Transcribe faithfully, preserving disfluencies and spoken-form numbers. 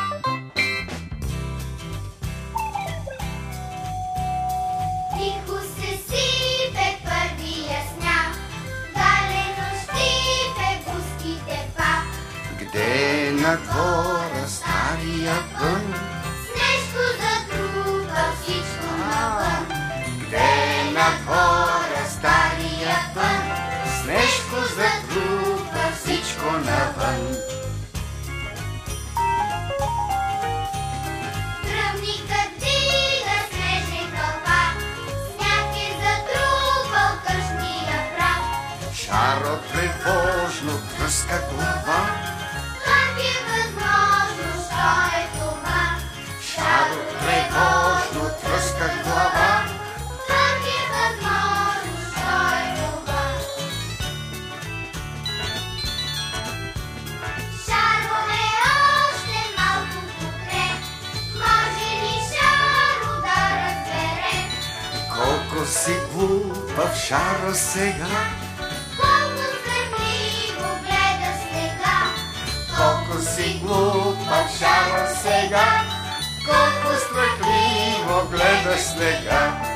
Тихо се сипе първия сняг, галено щипе гуските пак. Где на двора стария вън? Снежко затрупа всичко навън. Где на двора стария вън? Снежко затрупа всичко навън. Тръвникът дига снежен кълпак, сняг е затрупал къщния прах. Шаро тревожно тръска глава. Как е възможно, що е това? Шаро тревожно тръска глава. Как е възможно, що е това? Шаро е още малко покрай, може ли Шаро да разбере? Колко си глупав, Шаро, сега. Колко страхливо гледа снега. Колко си глупав, Шаро, сега. Колко страхливо гледаш снега.